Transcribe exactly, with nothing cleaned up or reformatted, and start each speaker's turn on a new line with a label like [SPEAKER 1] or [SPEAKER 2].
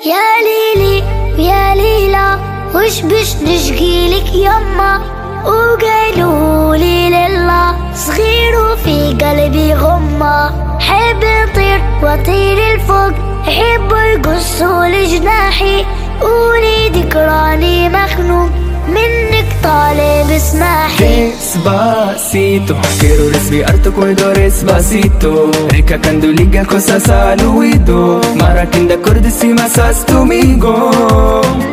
[SPEAKER 1] يا ليلي يا ليلى وش بش نشقيلك يما، وقالوا لي لله صغير وفي قلبي غمة. حب نطير واطير الفوق، حب يقصوا لجناحي، اريدك راني مخنوق منك طالب اسماحي.
[SPEAKER 2] Despacito, quiero respirar tu cuello despacito. Rica cuando liga cosas al oído, maraquín de acordes y masas tu amigo.